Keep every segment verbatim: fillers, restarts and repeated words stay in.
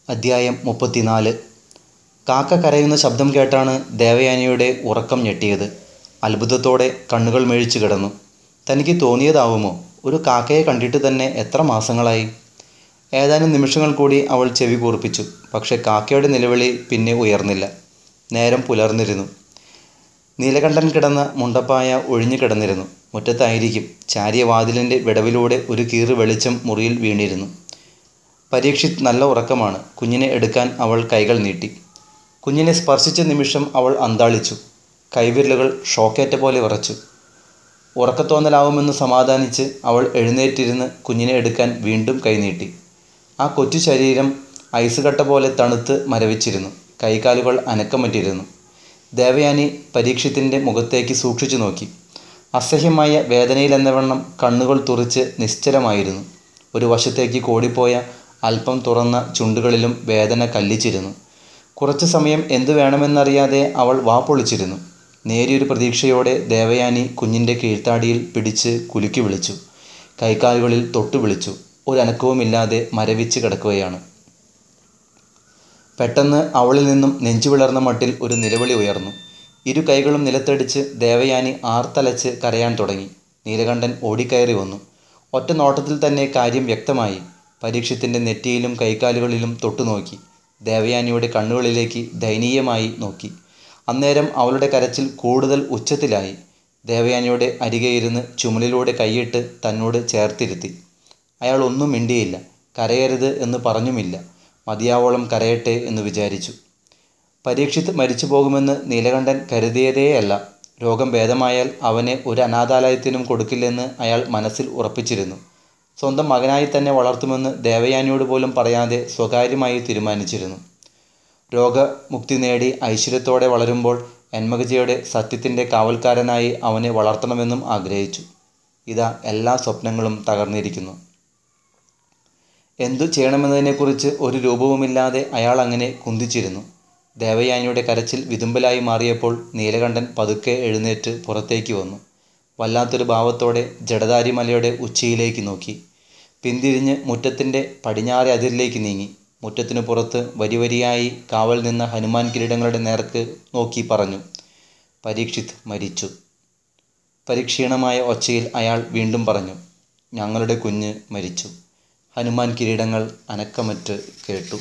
അദ്ധ്യായം മുപ്പത്തിനാല്. കാക്ക കരയുന്ന ശബ്ദം കേട്ടാണ് ദേവയാനിയുടെ ഉറക്കം ഞെട്ടിയത്. അത്ഭുതത്തോടെ കണ്ണുകൾ മിഴിച്ചു കിടന്നു. തനിക്ക് തോന്നിയതാവുമോ? ഒരു കാക്കയെ കണ്ടിട്ട് തന്നെ എത്ര മാസങ്ങളായി? ഏതാനും നിമിഷങ്ങൾ കൂടി അവൾ ചെവി കൂർപ്പിച്ചു. പക്ഷെ കാക്കയുടെ നിലവിളി പിന്നെ ഉയർന്നില്ല. നേരം പുലർന്നിരുന്നു. നീലകണ്ഠൻ കിടന്ന മുണ്ടപ്പായ ഒഴിഞ്ഞു കിടന്നിരുന്നു. മുറ്റത്തായിരിക്കും. ചാരിയ വാതിലിൻ്റെ വിടവിലൂടെ ഒരു കീറ് വെളിച്ചം മുറിയിൽ വീണിരുന്നു. പരീക്ഷിത് നല്ല ഉറക്കമാണ്. കുഞ്ഞിനെ എടുക്കാൻ അവൾ കൈകൾ നീട്ടി. കുഞ്ഞിനെ സ്പർശിച്ച നിമിഷം അവൾ അന്താളിച്ചു. കൈവിരലുകൾ ഷോക്കേറ്റ പോലെ വിറച്ചു. ഉറക്കത്തോന്നലാവുമെന്ന് സമാധാനിച്ച് അവൾ എഴുന്നേറ്റിരുന്ന് കുഞ്ഞിനെ എടുക്കാൻ വീണ്ടും കൈനീട്ടി. ആ കൊച്ചു ശരീരം ഐസ് കട്ട പോലെ തണുത്ത് മരവിച്ചിരുന്നു. കൈകാലുകൾ അനക്കമറ്റിരുന്നു. ദേവയാനി പരീക്ഷിത്തിൻ്റെ മുഖത്തേക്ക് സൂക്ഷിച്ചു നോക്കി. അസഹ്യമായ വേദനയിലെന്നവണ്ണം കണ്ണുകൾ തുറിച്ച് നിശ്ചലമായിരുന്നു. ഒരു വശത്തേക്ക് കോടിപ്പോയ അല്പം തുറന്ന ചുണ്ടുകളിലും വേദന കല്ലിച്ചിരുന്നു. കുറച്ചു സമയം എന്തു വേണമെന്നറിയാതെ അവൾ വാ പൊളിച്ചിരുന്നു. നേരിയൊരു പ്രതീക്ഷയോടെ ദേവയാനി കുഞ്ഞിൻ്റെ കീഴ്ത്താടിയിൽ പിടിച്ച് കുലുക്കി വിളിച്ചു. കൈക്കാലുകളിൽ തൊട്ടു വിളിച്ചു. ഒരനക്കവുമില്ലാതെ മരവിച്ച് കിടക്കുകയാണ്. പെട്ടെന്ന് അവളിൽ നിന്നും നെഞ്ചു വിളർന്ന മട്ടിൽ ഒരു നിലവിളി ഉയർന്നു. ഇരു കൈകളും നിലത്തടിച്ച് ദേവയാനി ആർത്തലച്ച് കരയാൻ തുടങ്ങി. നീലകണ്ഠൻ ഓടിക്കയറി വന്നു. ഒറ്റ നോട്ടത്തിൽ തന്നെ കാര്യം വ്യക്തമായി. പരീക്ഷത്തിൻ്റെ നെറ്റിയിലും കൈകാലുകളിലും തൊട്ടുനോക്കി. ദേവയാനിയുടെ കണ്ണുകളിലേക്ക് ദയനീയമായി നോക്കി. അന്നേരം അവളുടെ കരച്ചിൽ കൂടുതൽ ഉച്ചത്തിലായി. ദേവയാനിയുടെ അരികെ ഇരുന്ന് ചുമലിലൂടെ കൈയിട്ട് തന്നോട് ചേർത്തിരുത്തി. അയാൾ ഒന്നും മിണ്ടിയില്ല. കരയരുത് എന്ന് പറഞ്ഞുമില്ല. മതിയാവോളം കരയട്ടെ എന്ന് വിചാരിച്ചു. പരീക്ഷിത്ത് മരിച്ചു പോകുമെന്ന് നീലകണ്ഠൻ കരുതിയതേയല്ല. രോഗം ഭേദമായാൽ അവനെ ഒരു അനാഥാലയത്തിനും കൊടുക്കില്ലെന്ന് അയാൾ മനസ്സിൽ ഉറപ്പിച്ചിരുന്നു. സ്വന്തം മകനായി തന്നെ വളർത്തുമെന്ന് ദേവയാനിയോട് പോലും പറയാതെ സ്വകാര്യമായി തീരുമാനിച്ചിരുന്നു. രോഗമുക്തി നേടി ഐശ്വര്യത്തോടെ വളരുമ്പോൾ എന്മകജയുടെ സത്യത്തിൻ്റെ കാവൽക്കാരനായി അവനെ വളർത്തണമെന്നും ആഗ്രഹിച്ചു. ഇതാ എല്ലാ സ്വപ്നങ്ങളും തകർന്നിരിക്കുന്നു. എന്തു ചെയ്യണമെന്നതിനെക്കുറിച്ച് ഒരു രൂപവുമില്ലാതെ അയാൾ അങ്ങനെ കുന്തിച്ചിരുന്നു. ദേവയാനിയുടെ കരച്ചിൽ വിതുമ്പലായി മാറിയപ്പോൾ നീലകണ്ഠൻ പതുക്കെ എഴുന്നേറ്റ് പുറത്തേക്ക് വന്നു. വല്ലാത്തൊരു ഭാവത്തോടെ ജടധാരി മലയുടെ ഉച്ചിയിലേക്ക് നോക്കി. പിന്തിരിഞ്ഞ് മുറ്റത്തിൻ്റെ പടിഞ്ഞാറെ അതിരിലേക്ക് നീങ്ങി. മുറ്റത്തിനു പുറത്ത് വരിവരിയായി കാവൽ നിന്ന ഹനുമാൻ കിരീടങ്ങളുടെ നേർക്ക് നോക്കി പറഞ്ഞു, പരീക്ഷിത് മരിച്ചു. പരിക്ഷീണമായ ഒച്ചയിൽ അയാൾ വീണ്ടും പറഞ്ഞു, ഞങ്ങളുടെ കുഞ്ഞ് മരിച്ചു. ഹനുമാൻ കിരീടങ്ങൾ അനക്കമറ്റ് കേട്ടു.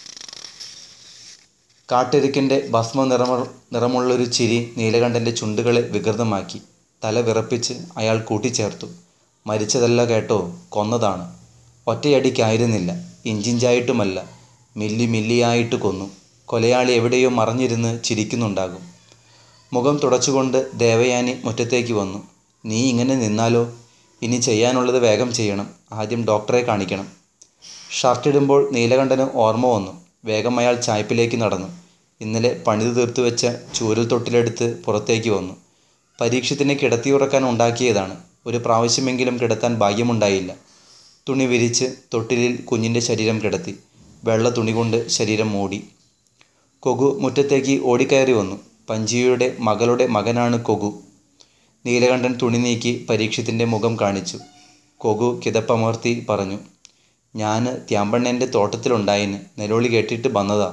കാട്ടെരുക്കിൻ്റെ ഭസ്മ നിറമ നിറമുള്ളൊരു ചിരി നീലകണ്ഠൻ്റെ ചുണ്ടുകളെ വികൃതമാക്കി. തല വിറപ്പിച്ച് അയാൾ കൂട്ടിച്ചേർത്തു, മരിച്ചതല്ല കേട്ടോ, കൊന്നതാണ്. ഒറ്റയടിക്കായിരുന്നില്ല, ഇഞ്ചിഞ്ചായിട്ടുമല്ല, മില്ലി മില്ലിയായിട്ട് കൊന്നു. കൊലയാളി എവിടെയോ മറഞ്ഞിരുന്ന് ചിരിക്കുന്നുണ്ടാകും. മുഖം തുടച്ചുകൊണ്ട് ദേവയാനി മുറ്റത്തേക്ക് വന്നു. നീ ഇങ്ങനെ നിന്നാലോ? ഇനി ചെയ്യാനുള്ളത് വേഗം ചെയ്യണം. ആദ്യം ഡോക്ടറെ കാണിക്കണം. ഷർട്ടിടുമ്പോൾ നീലകണ്ഠന് ഓർമ്മ വന്നു. വേഗം അയാൾ ചായ്പിലേക്ക് നടന്നു. ഇന്നലെ പണിത് തീർത്തു വെച്ച ചൂരൽ തൊട്ടിലെടുത്ത് പുറത്തേക്ക് വന്നു. പരീക്ഷത്തിനെ കിടത്തിയുറക്കാൻ ഉണ്ടാക്കിയതാണ്. ഒരു പ്രാവശ്യമെങ്കിലും കിടത്താൻ ഭാഗ്യമുണ്ടായില്ല. തുണി വിരിച്ച് തൊട്ടിലിൽ കുഞ്ഞിൻ്റെ ശരീരം കിടത്തി. വെള്ള തുണി കൊണ്ട് ശരീരം മൂടി. കൊകു മുറ്റത്തേക്ക് ഓടിക്കയറി വന്നു. പഞ്ചിയുടെ മകളുടെ മകനാണ് കൊകു. നീലകണ്ഠൻ തുണി നീക്കി പരീക്ഷത്തിൻ്റെ മുഖം കാണിച്ചു. കൊകു കിതപ്പമർത്തി പറഞ്ഞു, ഞാൻ ത്യാമ്പണ്ണൻ്റെ തോട്ടത്തിലുണ്ടായിന്. നിലവിളി കേട്ടിട്ട് വന്നതാ.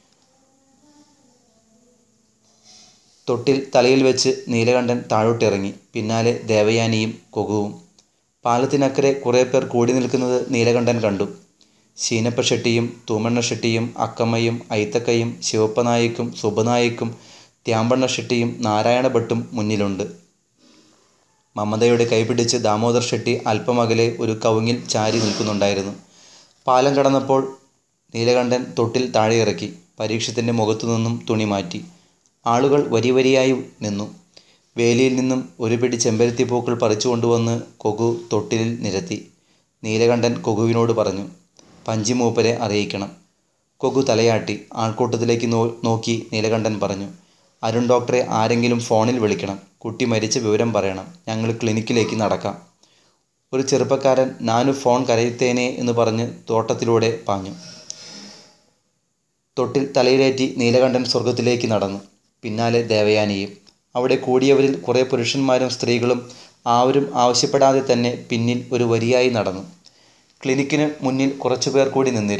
തൊട്ടിൽ തലയിൽ വെച്ച് നീലകണ്ഠൻ താഴോട്ടിറങ്ങി. പിന്നാലെ ദേവയാനിയും കൊകുവും. പാലത്തിനക്കരെ കുറേ പേർ കൂടി നിൽക്കുന്നത് നീലകണ്ഠൻ കണ്ടു. ശീനപ്പ ഷെട്ടിയും തൂമണ്ണ ഷെട്ടിയും അക്കമ്മയും ഐത്തക്കയും ശിവപ്പനായിക്കും സുബനായിക്കും ത്യാമ്പണ്ണ ഷെട്ടിയും നാരായണ ഭട്ടും മുന്നിലുണ്ട്. മമതയുടെ കൈപിടിച്ച് ദാമോദർ ഷെട്ടി അല്പമകലെ ഒരു കവുങ്ങിൽ ചാരി നിൽക്കുന്നുണ്ടായിരുന്നു. പാലം കടന്നപ്പോൾ നീലകണ്ഠൻ തൊട്ടിൽ താഴെയിറക്കി. പരീക്ഷത്തിൻ്റെ മുഖത്തു നിന്നും തുണി മാറ്റി. ആളുകൾ വരി വരിയായി നിന്നു. വേലിയിൽ നിന്നും ഒരു പിടി ചെമ്പരത്തി പൂക്കൾ പറിച്ചു കൊണ്ടുവന്ന് കൊകു തൊട്ടിലിൽ നിരത്തി. നീലകണ്ഠൻ കൊകുവിനോട് പറഞ്ഞു, പഞ്ചി മൂപ്പരെ അറിയിക്കണം. കൊകു തലയാട്ടി. ആൾക്കൂട്ടത്തിലേക്ക് നോ നോക്കി നീലകണ്ഠൻ പറഞ്ഞു, അരുൺ ഡോക്ടറെ ആരെങ്കിലും ഫോണിൽ വിളിക്കണം. കുട്ടി മരിച്ച വിവരം പറയണം. ഞങ്ങൾ ക്ലിനിക്കിലേക്ക് നടക്കാം. ഒരു ചെറുപ്പക്കാരൻ നാനു ഫോൺ കരയത്തേനെ എന്ന് പറഞ്ഞ് തോട്ടത്തിലൂടെ പാഞ്ഞു. തൊട്ടിൽ തലയിലേറ്റി നീലകണ്ഠൻ സ്വർഗത്തിലേക്ക് നടന്നു. പിന്നാലെ ദേവയാനിയും. അവിടെ കൂടിയവരിൽ കുറേ പുരുഷന്മാരും സ്ത്രീകളും ആരും ആവശ്യപ്പെടാതെ തന്നെ പിന്നിൽ ഒരു വരിയായി നടന്നു. ക്ലിനിക്കിന് മുന്നിൽ കുറച്ചുപേർ കൂടി നിന്നിരുന്നു.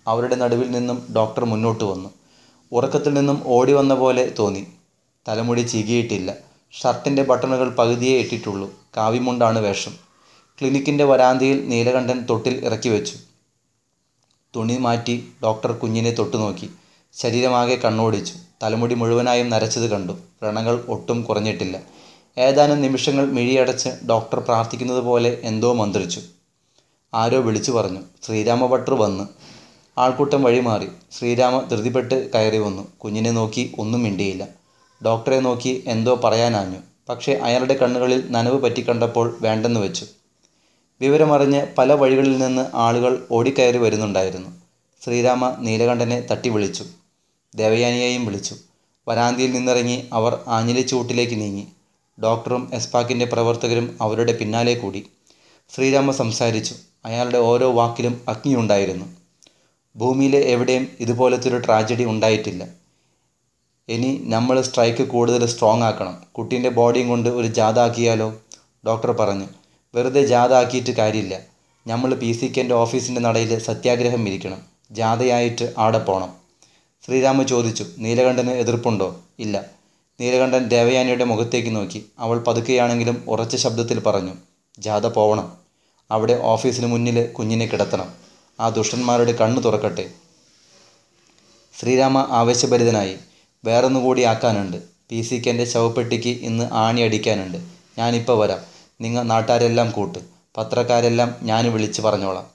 അവരുടെ നടുവിൽ നിന്നും ഡോക്ടർ മുന്നോട്ട് വന്നു. ഉറക്കത്തിൽ നിന്നും ഓടി വന്ന പോലെ തോന്നി. തലമുടി ചീകിയിട്ടില്ല. ഷർട്ടിൻ്റെ ബട്ടണുകൾ പകുതിയേ ഇട്ടിട്ടുള്ളൂ. കാവിമുണ്ടാണ് വേഷം. ക്ലിനിക്കിൻ്റെ വരാന്തയിൽ നീലകണ്ഠൻ തൊട്ടിൽ ഇറക്കി വെച്ചു. തുണി മാറ്റി ഡോക്ടർ കുഞ്ഞിനെ തൊട്ടുനോക്കി. ശരീരമാകെ കണ്ണോടിച്ചു. തലമുടി മുഴുവനായും നരച്ചത് കണ്ടു. വ്രണങ്ങൾ ഒട്ടും കുറഞ്ഞിട്ടില്ല. ഏതാനും നിമിഷങ്ങൾ മിഴിയടച്ച് ഡോക്ടർ പ്രാർത്ഥിക്കുന്നത് പോലെ എന്തോ മന്ത്രിച്ചു. ആരോ വിളിച്ചു പറഞ്ഞു. ശ്രീരാമഭട്ടർ വന്ന്. ആൾക്കൂട്ടം വഴിമാറി. ശ്രീരാമ ധൃതിപ്പെട്ട് കയറി വന്നു. കുഞ്ഞിനെ നോക്കി ഒന്നും മിണ്ടിയില്ല. ഡോക്ടറെ നോക്കി എന്തോ പറയാനാഞ്ഞു. പക്ഷേ അയാളുടെ കണ്ണുകളിൽ നനവ് പറ്റിക്കണ്ടപ്പോൾ വേണ്ടെന്ന് വെച്ചു. വിവരമറിഞ്ഞ് പല വഴികളിൽ നിന്ന് ആളുകൾ ഓടിക്കയറി വരുന്നുണ്ടായിരുന്നു. ശ്രീരാമ നീലകണ്ഠനെ തട്ടി വിളിച്ചു. ദേവയാനിയെയും വിളിച്ചു. വരാന്തിയിൽ നിന്നിറങ്ങി അവർ ആഞ്ഞിലിച്ചൂട്ടിലേക്ക് നീങ്ങി. ഡോക്ടറും എസ്പാക്കിൻ്റെ പ്രവർത്തകരും അവരുടെ പിന്നാലെ കൂടി. ശ്രീരാമ സംസാരിച്ചു. അയാളുടെ ഓരോ വാക്കിലും അഗ്നിയുണ്ടായിരുന്നു. ഭൂമിയിലെ എവിടെയും ഇതുപോലത്തെ ഒരു ട്രാജഡി ഉണ്ടായിട്ടില്ല. ഇനി നമ്മൾ സ്ട്രൈക്ക് കൂടുതൽ സ്ട്രോങ് ആക്കണം. കുട്ടീൻ്റെ ബോഡിയും കൊണ്ട് ഒരു ജാഥ ആക്കിയാലോ? ഡോക്ടർ പറഞ്ഞു. വെറുതെ ജാഥ ആക്കിയിട്ട് കാര്യമില്ല. നമ്മൾ പി സി കെൻ്റെ ഓഫീസിൻ്റെ നടയിൽ സത്യാഗ്രഹം ഇരിക്കണം. ജാഥയായിട്ട് അവിടെ പോകണം. ശ്രീരാമ ചോദിച്ചു. നീലകണ്ഠന് എതിർപ്പുണ്ടോ? ഇല്ല. നീലകണ്ഠൻ ദേവയാനിയുടെ മുഖത്തേക്ക് നോക്കി. അവൾ പതുക്കെയാണെങ്കിലും ഉറച്ച ശബ്ദത്തിൽ പറഞ്ഞു. ജാഥ പോവണം. അവിടെ ഓഫീസിന് മുന്നിൽ കുഞ്ഞിനെ കിടത്തണം. ആ ദുഷ്ടന്മാരുടെ കണ്ണു തുറക്കട്ടെ. ശ്രീരാമ ആവേശഭരിതനായി. വേറൊന്നുകൂടി ആക്കാനുണ്ട്. പി സി കെൻ്റെ ശവപ്പെട്ടിക്ക് ഇന്ന് ആണി അടിക്കാനുണ്ട്. ഞാനിപ്പോൾ വരാം. നിങ്ങൾ നാട്ടുകാരെല്ലാം കൂട്ട്. പത്രക്കാരെല്ലാം ഞാൻ വിളിച്ച് പറഞ്ഞോളാം.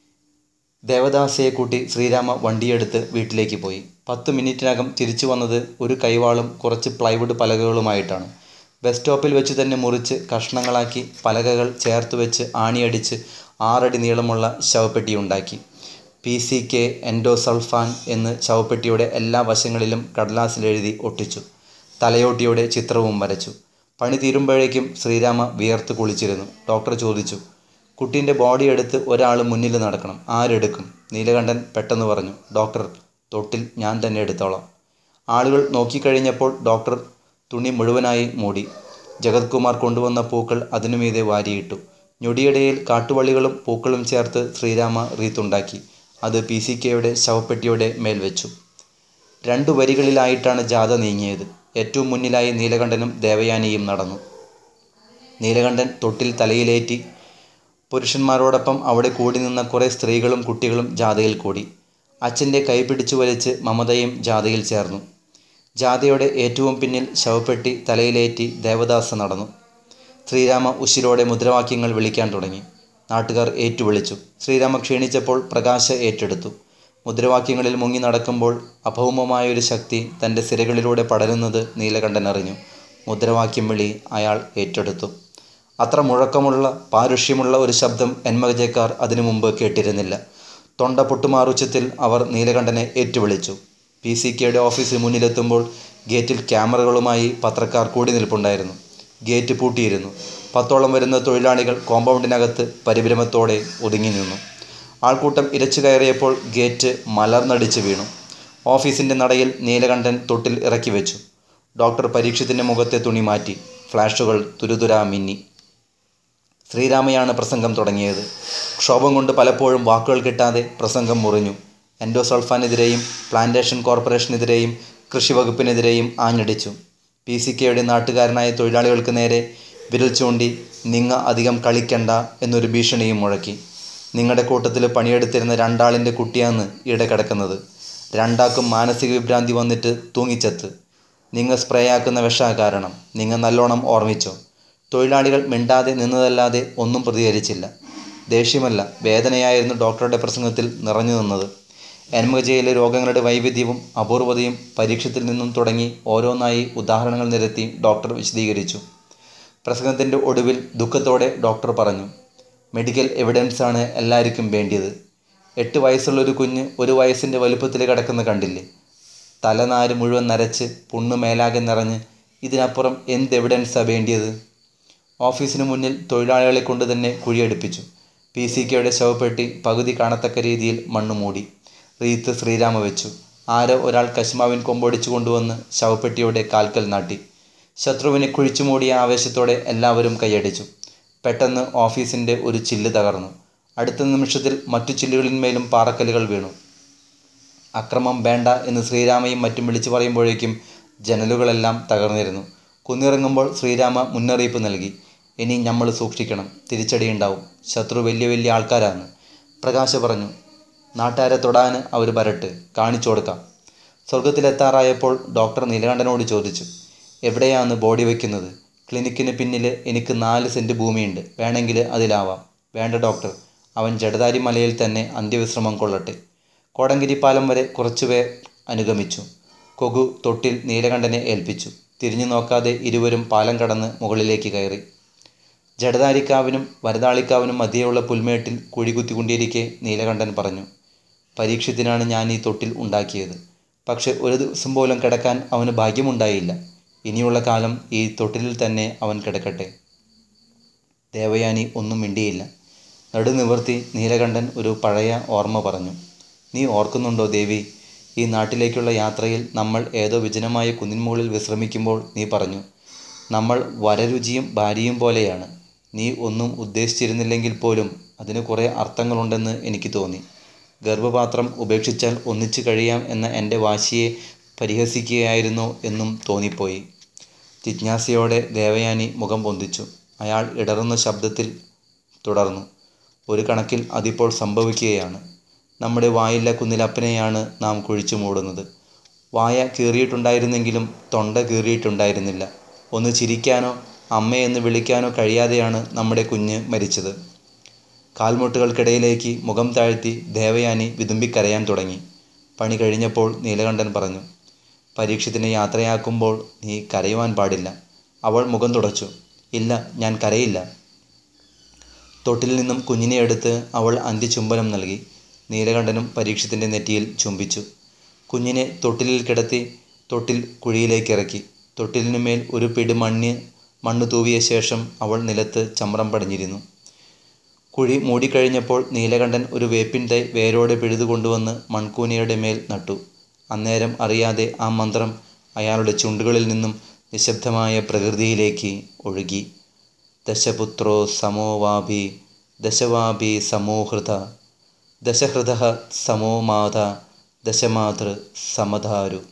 ദേവദാസയെ കൂട്ടി ശ്രീരാമ വണ്ടിയെടുത്ത് വീട്ടിലേക്ക് പോയി. പത്ത് മിനിറ്റിനകം തിരിച്ചു വന്നത് ഒരു കൈവാളും കുറച്ച് പ്ലൈവുഡ് പലകകളുമായിട്ടാണ്. ബസ് സ്റ്റോപ്പിൽ വെച്ച് തന്നെ മുറിച്ച് കഷ്ണങ്ങളാക്കി പലകകൾ ചേർത്ത് വെച്ച് ആണിയടിച്ച് ആറടി നീളമുള്ള ശവപ്പെട്ടിയുണ്ടാക്കി. പി സി കെ എൻഡോസൾഫാൻ എന്ന് ശവപ്പെട്ടിയുടെ എല്ലാ വശങ്ങളിലും കടലാസിലെഴുതി ഒട്ടിച്ചു. തലയോട്ടിയുടെ ചിത്രവും വരച്ചു. പണി തീരുമ്പോഴേക്കും ശ്രീരാമ വിയർത്ത് കുളിച്ചിരുന്നു. ഡോക്ടർ ചോദിച്ചു. കുട്ടീൻ്റെ ബോഡി എടുത്ത് ഒരാൾ മുന്നിൽ നടക്കണം. ആരെടുക്കും? നീലകണ്ഠൻ പെട്ടെന്ന് പറഞ്ഞു. ഡോക്ടർ, തൊട്ടിൽ ഞാൻ തന്നെ എടുത്തോളാം. ആളുകൾ നോക്കിക്കഴിഞ്ഞപ്പോൾ ഡോക്ടർ തുണി മുഴുവനായി മൂടി. ജഗത് കുമാർ കൊണ്ടുവന്ന പൂക്കൾ അതിനുമീതെ വാരിയിട്ടു. ഞൊടിയിടയിൽ കാട്ടുവള്ളികളും പൂക്കളും ചേർത്ത് ശ്രീരാമ റീത്തുണ്ടാക്കി. അത് പി സി കെയുടെ ശവപ്പെട്ടിയുടെ മേൽ വെച്ചു. രണ്ടു വരികളിലായിട്ടാണ് ജാഥ നീങ്ങിയത്. ഏറ്റവും മുന്നിലായി നീലകണ്ഠനും ദേവയാനിയും നടന്നു. നീലകണ്ഠൻ തൊട്ടിൽ തലയിലേറ്റി. പുരുഷന്മാരോടൊപ്പം അവിടെ കൂടി നിന്ന കുറേ സ്ത്രീകളും കുട്ടികളും ജാഥയിൽ കൂടി. അച്ഛൻ്റെ കൈ പിടിച്ചു വലിച്ച് മമതയും ജാഥയിൽ ചേർന്നു. ജാഥയുടെ ഏറ്റവും പിന്നിൽ ശവപ്പെട്ടി തലയിലേറ്റി ദേവദാസ നടന്നു. ശ്രീരാമ ഉശിരോടെ മുദ്രാവാക്യങ്ങൾ വിളിക്കാൻ തുടങ്ങി. നാട്ടുകാർ ഏറ്റുവിളിച്ചു. ശ്രീരാമ ക്ഷീണിച്ചപ്പോൾ പ്രകാശ് ഏറ്റെടുത്തു. മുദ്രാവാക്യങ്ങളിൽ മുങ്ങി നടക്കുമ്പോൾ അഭൗമമായൊരു ശക്തി തൻ്റെ സിരകളിലൂടെ പടരുന്നത് നീലകണ്ഠൻ അറിഞ്ഞു. മുദ്രാവാക്യം വിളി അയാൾ ഏറ്റെടുത്തു. അത്ര മുഴക്കമുള്ള പാരുഷ്യമുള്ള ഒരു ശബ്ദം എൻമകജക്കാർ അതിനു മുമ്പ് കേട്ടിരുന്നില്ല. തൊണ്ട പൊട്ടുമാറുച്ചത്തിൽ അവർ നീലകണ്ഠനെ ഏറ്റുവിളിച്ചു. പി സി കെയുടെ ഓഫീസിന് മുന്നിലെത്തുമ്പോൾ ഗേറ്റിൽ ക്യാമറകളുമായി പത്രക്കാർ കൂടി നിൽപ്പുണ്ടായിരുന്നു. ഗേറ്റ് പൂട്ടിയിരുന്നു. പത്തോളം വരുന്ന തൊഴിലാളികൾ കോമ്പൗണ്ടിനകത്ത് പരിഭ്രമത്തോടെ ഒതുങ്ങി നിന്നു. ആൾക്കൂട്ടം ഇരച്ചു കയറിയപ്പോൾ ഗേറ്റ് മലർന്നടിച്ച് വീണു. ഓഫീസിൻ്റെ നടയിൽ നീലകണ്ഠൻ തൊട്ടിൽ ഇറക്കി വെച്ചു. ഡോക്ടർ പരീക്ഷത്തിൻ്റെ മുഖത്തെ തുണി മാറ്റി. ഫ്ലാഷുകൾ തുരുതുരാ മിന്നി. ശ്രീരാമയാണ് പ്രസംഗം തുടങ്ങിയത്. ക്ഷോഭം കൊണ്ട് പലപ്പോഴും വാക്കുകൾ കിട്ടാതെ പ്രസംഗം മുറിഞ്ഞു. എൻഡോസൾഫാനെതിരെയും പ്ലാന്റേഷൻ കോർപ്പറേഷനെതിരെയും കൃഷിവകുപ്പിനെതിരെയും ആഞ്ഞടിച്ചു. പി സി കെയുടെ നാട്ടുകാരനായ തൊഴിലാളികൾക്ക് നേരെ വിരൽ ചൂണ്ടി നിങ്ങ അധികം കളിക്കണ്ട എന്നൊരു ഭീഷണിയും മുഴക്കി. നിങ്ങളുടെ കൂട്ടത്തിൽ പണിയെടുത്തിരുന്ന രണ്ടാളിൻ്റെ കുട്ടിയാണ് ഇവിടെ കിടക്കുന്നത്. രണ്ടാക്കും മാനസിക വിഭ്രാന്തി വന്നിട്ട് തൂങ്ങിച്ചത്ത്. നിങ്ങൾ സ്പ്രേ ആക്കുന്ന വിഷ കാരണം. നിങ്ങൾ നല്ലോണം ഓർമ്മിച്ചോ. തൊഴിലാളികൾ മിണ്ടാതെ നിന്നതല്ലാതെ ഒന്നും പ്രതികരിച്ചില്ല. ദേഷ്യമല്ല, വേദനയായിരുന്നു ഡോക്ടറുടെ പ്രസംഗത്തിൽ നിറഞ്ഞു നിന്നത്. എൻമകജയിലെ രോഗങ്ങളുടെ വൈവിധ്യവും അപൂർവതയും പരീക്ഷത്തിൽ നിന്നും തുടങ്ങി ഓരോന്നായി ഉദാഹരണങ്ങൾ നിരത്തി ഡോക്ടർ വിശദീകരിച്ചു. പ്രസംഗത്തിൻ്റെ ഒടുവിൽ ദുഃഖത്തോടെ ഡോക്ടർ പറഞ്ഞു. മെഡിക്കൽ എവിഡൻസാണ് എല്ലാവർക്കും വേണ്ടിയത്. എട്ട് വയസ്സുള്ളൊരു കുഞ്ഞ് ഒരു വയസ്സിൻ്റെ വലുപ്പത്തിൽ കിടക്കുന്ന കണ്ടില്ലേ? തലനാര് മുഴുവൻ നരച്ച് പുണ്ണ് മേലാകെ നിറഞ്ഞ്. ഇതിനപ്പുറം എന്ത് എവിഡൻസാണ് വേണ്ടിയത്? ഓഫീസിന് മുന്നിൽ തൊഴിലാളികളെ കൊണ്ട് തന്നെ കുഴിയെടുപ്പിച്ചു. പി സി കെയുടെ ശവപ്പെട്ടി പകുതി കാണത്തക്ക രീതിയിൽ മണ്ണ് മൂടി. റീത്ത് ശ്രീരാമ വെച്ചു. ആരോ ഒരാൾ കശുമാവിൻ കൊമ്പൊടിച്ചു കൊണ്ടുവന്ന് ശവപ്പെട്ടിയുടെ കാൽക്കൽ നാട്ടി. ശത്രുവിനെ കുഴിച്ചു മൂടിയ ആവേശത്തോടെ എല്ലാവരും കൈയടിച്ചു. പെട്ടെന്ന് ഓഫീസിൻ്റെ ഒരു ചില്ല് തകർന്നു. അടുത്ത നിമിഷത്തിൽ മറ്റു ചില്ലുകളിന്മേലും പാറക്കല്ലുകൾ വീണു. അക്രമം വേണ്ട എന്ന് ശ്രീരാമയും മറ്റും വിളിച്ചു പറയുമ്പോഴേക്കും ജനലുകളെല്ലാം തകർന്നിരുന്നു. കുന്നിറങ്ങുമ്പോൾ ശ്രീരാമ മുന്നറിയിപ്പ് നൽകി. ഇനി നമ്മൾ സൂക്ഷിക്കണം, തിരിച്ചടിയുണ്ടാവും, ശത്രു വലിയ വലിയ ആൾക്കാരാണ്. പ്രകാശ് പറഞ്ഞു. നാട്ടുകാരെ തൊടാൻ അവർ വരട്ട്, കാണിച്ചു കൊടുക്കാം. സ്വർഗത്തിലെത്താറായപ്പോൾ ഡോക്ടർ നീലകണ്ഠനോട് ചോദിച്ചു, എവിടെയാണ് ബോഡി വയ്ക്കുന്നത്? ക്ലിനിക്കിന് പിന്നിൽ എനിക്ക് നാല് സെൻറ്റ് ഭൂമിയുണ്ട്, വേണമെങ്കിൽ അതിലാവാം. വേണ്ട ഡോക്ടർ, അവൻ ജഡധാരി മലയിൽ തന്നെ അന്ത്യവിശ്രമം കൊള്ളട്ടെ. കോടങ്കിരി പാലം വരെ കുറച്ചുപേർ അനുഗമിച്ചു. കൊകു തൊട്ടിൽ നീലകണ്ഠനെ ഏൽപ്പിച്ചു. തിരിഞ്ഞു നോക്കാതെ ഇരുവരും പാലം കടന്ന് മുകളിലേക്ക് കയറി. ജഡധാരിക്കാവിനും വരതാളിക്കാവിനും മധ്യേയുള്ള പുൽമേട്ടിൽ കുഴി കുത്തിക്കൊണ്ടിരിക്കെ നീലകണ്ഠൻ പറഞ്ഞു, പരീക്ഷത്തിനാണ് ഞാൻ ഈ തൊട്ടിൽ ഉണ്ടാക്കിയത്. പക്ഷെ ഒരു ദിവസം പോലും കിടക്കാൻ അവന് ഭാഗ്യമുണ്ടായില്ല. ഇനിയുള്ള കാലം ഈ തൊട്ടിലിൽ തന്നെ അവൻ കിടക്കട്ടെ. ദേവയാനി ഒന്നും മിണ്ടിയില്ല. നടുനിവർത്തി നീലകണ്ഠൻ ഒരു പഴയ ഓർമ്മ പറഞ്ഞു. നീ ഓർക്കുന്നുണ്ടോ ദേവി, ഈ നാട്ടിലേക്കുള്ള യാത്രയിൽ നമ്മൾ ഏതോ വിജനമായ കുന്നിൻമുകളിൽ വിശ്രമിക്കുമ്പോൾ നീ പറഞ്ഞു, നമ്മൾ വരരുചിയും ഭാര്യയും പോലെയാണ്. നീ ഒന്നും ഉദ്ദേശിച്ചിരുന്നില്ലെങ്കിൽ പോലും അതിന് കുറേ അർത്ഥങ്ങളുണ്ടെന്ന് എനിക്ക് തോന്നി. ഗർഭപാത്രം ഉപേക്ഷിച്ചാൽ ഒന്നിച്ചു കഴിയാം എന്ന എൻ്റെ വാശിയെ പരിഹസിക്കുകയായിരുന്നോ എന്നും തോന്നിപ്പോയി. ജിജ്ഞാസയോടെ ദേവയാനി മുഖം പൊന്തിച്ചു. അയാൾ ഇടറുന്ന ശബ്ദത്തിൽ തുടർന്നു, ഒരു കണക്കിൽ അതിപ്പോൾ സംഭവിക്കുകയാണ്. നമ്മുടെ വായില്ല കുന്നിലപ്പനെയാണ് നാം കുഴിച്ചു മൂടുന്നത്. വായ കീറിയിട്ടുണ്ടായിരുന്നെങ്കിലും തൊണ്ട കീറിയിട്ടുണ്ടായിരുന്നില്ല. ഒന്ന് ചിരിക്കാനോ അമ്മയെന്ന് വിളിക്കാനോ കഴിയാതെയാണ് നമ്മുടെ കുഞ്ഞ് മരിച്ചത്. കാൽമുട്ടുകൾക്കിടയിലേക്ക് മുഖം താഴ്ത്തി ദേവയാനി വിതുമ്പിക്കരയാൻ തുടങ്ങി. പണി കഴിഞ്ഞപ്പോൾ നീലകണ്ഠൻ പറഞ്ഞു, പരീക്ഷത്തിന് യാത്രയാക്കുമ്പോൾ നീ കരയുവാൻ പാടില്ല. അവൾ മുഖം തുടച്ചു. ഇല്ല, ഞാൻ കരയില്ല. തൊട്ടിൽ നിന്നും കുഞ്ഞിനെ എടുത്ത് അവൾ അന്ത്യചുംബനം നൽകി. നീലകണ്ഠനും പരീക്ഷത്തിൻ്റെ നെറ്റിയിൽ ചുംബിച്ചു. കുഞ്ഞിനെ തൊട്ടിലിൽ കിടത്തി തൊട്ടിൽ കുഴിയിലേക്കിറക്കി. തൊട്ടിലിനുമേൽ ഒരു പിടി മണ്ണ് മണ്ണ് തൂവിയ ശേഷം അവൾ നിലത്ത് ചമ്രം പടിഞ്ഞിരുന്നു. കുഴി മൂടിക്കഴിഞ്ഞപ്പോൾ നീലകണ്ഠൻ ഒരു വേപ്പിൻ തൈ വേരോടെ പിഴുതു കൊണ്ടുവന്ന് മൺകൂനയുടെ മേൽ നട്ടു. അന്നേരം അറിയാതെ ആ മന്ത്രം അയാളുടെ ചുണ്ടുകളിൽ നിന്നും നിശബ്ദമായ പ്രകൃതിയിലേക്ക് ഒഴുകി. ദശപുത്രോ സമോവാഭി ദശവാഭി സമോഹൃത ദശഹൃദ സമോ മാത ദശമാതൃ സമധാരു.